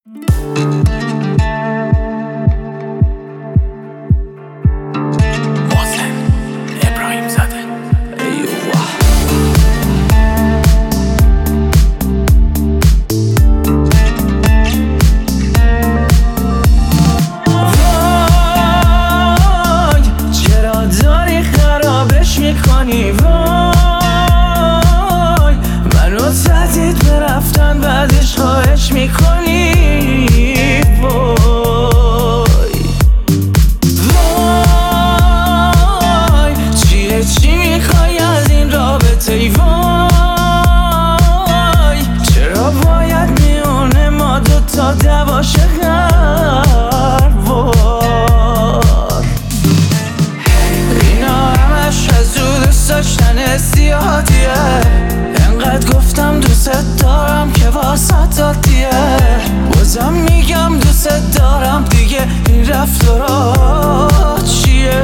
میکنی وای منو تهدید به رفتن بعدش خواهش میکنی وای چی میخوای از این رابطه ای وای چرا باید میونه ما دوتا دعوا شه هر بار اینا همش از دوست داشتن زیادیه انقدر گفتم دوست دارم که واسط عادیه بازم میگم دوست دارم دیگه این رفتارا چیه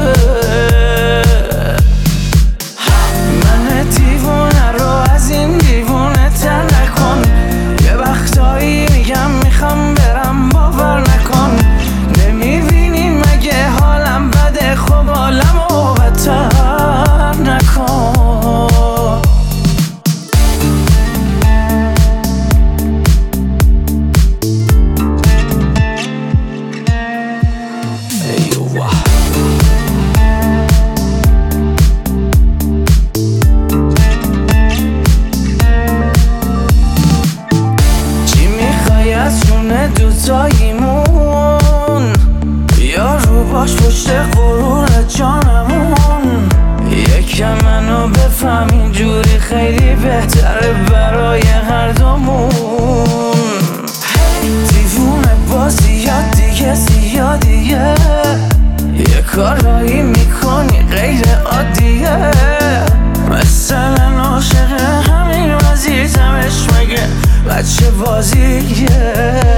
من دیوونه رو از این دیوونه تر نکن یه وقتایی میگم میخوام برم باور نکن نمیبینی مگه حالم بده خب حالمو بدتر نکن دوتاییمون یا رو باش پشت غرور جانمون یکم منو بفهم اینجوری خیلی بهتره برای هر دومون دیوونه بازیات دیگه زیادیه یه کارایی میکنی غیر عادیه مثلا عاشق همین وزیزمش مگه بچه بازیه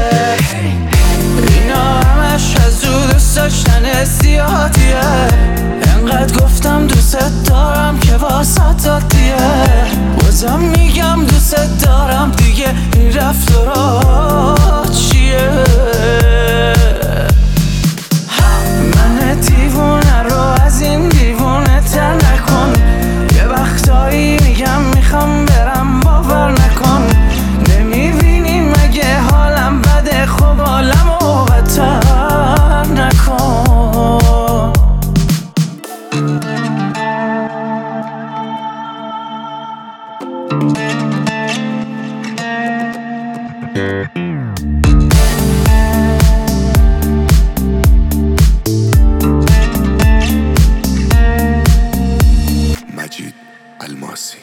اینا همش از دوست داشتن زیادیه انقدر گفتم دوست دارم که واسط عادیه بازم میگم دوست دارم دیگه این رفتارا چیه من دیوونه رو از این دیوونه تر نکن یه وقتایی میگم میخوام برم باور نکن نمیبینی مگه حالم بده خب حالمو بدتر نکن مجید الماسی